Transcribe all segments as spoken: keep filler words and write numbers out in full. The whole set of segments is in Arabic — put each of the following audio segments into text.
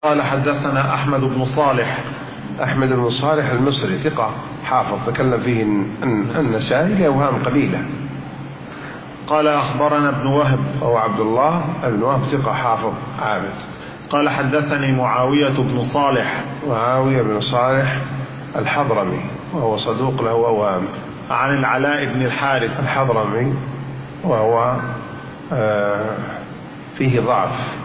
قال حدثنا أحمد بن صالح. أحمد بن صالح المصري ثقة حافظ، تكلم فيه النسائي لأوهام قليلة. قال أخبرنا ابن وهب وهو عبد الله بن وهب ثقة حافظ عابد. قال حدثني معاوية بن صالح. معاوية بن صالح الحضرمي وهو صدوق له أوهام. عن العلاء بن الحارث الحضرمي وهو آه فيه ضعف.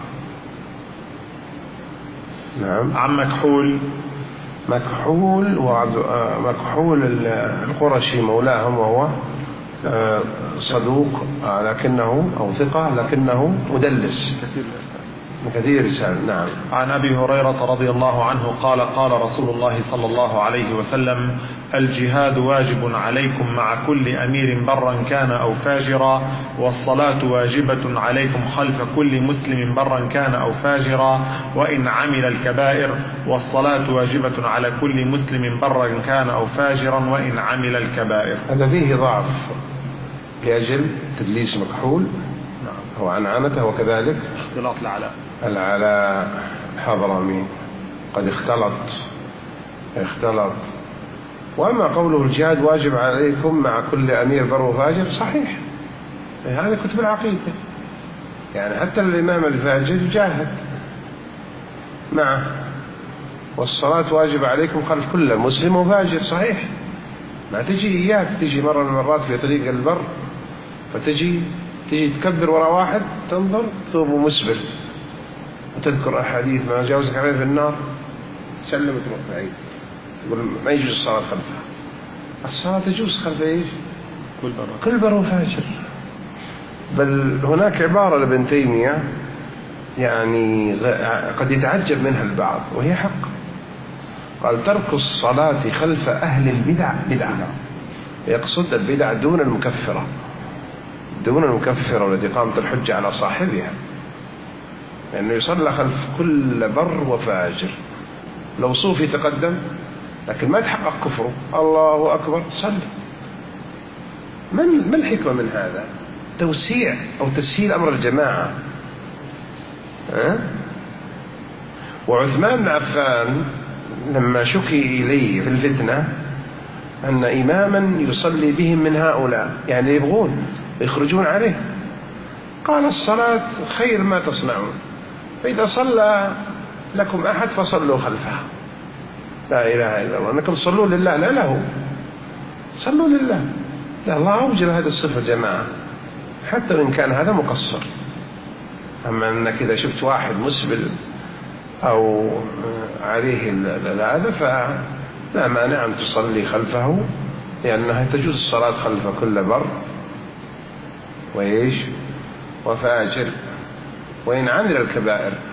نعم. عن مكحول. مكحول وعبد آه مكحول القرشي مولاهم، وهو آه صدوق آه لكنه أو ثقة لكنه مدلس كثير رسالة. نعم. عن أبي هريرة رضي الله عنه قال قال رسول الله صلى الله عليه وسلم: الجهاد واجب عليكم مع كل أمير برا كان أو فاجرا، والصلاة واجبة عليكم خلف كل مسلم برا كان أو فاجرا وإن عمل الكبائر، والصلاة واجبة على كل مسلم برا كان أو فاجرا وإن عمل الكبائر. هذا فيه ضعف لأجل تدليس مكحول هو عن عنته، وكذلك اختلاط العلاء العلاء الحضرمي قد اختلط اختلط وأما قوله الجهاد واجب عليكم مع كل أمير بر وفاجر صحيح، هذا كتب العقيدة، يعني حتى الإمام الفاجر جاهد معه، والصلاة واجب عليكم خلف كل مسلم وفاجر صحيح. ما تجي إياك تجي مرة من المرات في طريق البر فتجي تجي تكبر وراء واحد تنظر ثوبه مسبل وتذكر أحاديث ما جاوزك عليه في النار سلم وتروح بعيد، يقول ما يجوز الصلاة خلفها. الصلاة تجوز خلف إيش؟ كل بر كل بر وفاجر. بل هناك عبارة لابن تيمية يعني قد يتعجب منها البعض وهي حق، قال: ترك الصلاة خلف أهل البدع بدعة. يقصد البدع دون المكفرة، دون المكفرة والتي قامت الحجة على صاحبها، لأنه يصلى خلف كل بر وفاجر. لو صوفي تقدم لكن ما تحقق كفره، الله أكبر صلي. ما الحكمة من هذا؟ توسيع أو تسهيل أمر الجماعة. أه؟ وعثمان بن عفان لما شكي إليه في الفتنة أن إماما يصلي بهم من هؤلاء، يعني يبغون يخرجون عليه، قال: الصلاة خير ما تصنعون، فإذا صلى لكم أحد فصلوا خلفه، لا إله إلا الله، أنكم صلوا لله لا له، صلوا لله. لا، الله أوجب هذه الصفة جماعة حتى وإن كان هذا مقصر. أما أنك إذا شفت واحد مسبل أو عليه هذا فلا مانع أن تصلي خلفه، لأنها تجوز الصلاة خلف كل بر وإيش وفاجر وإن عمل الكبائر.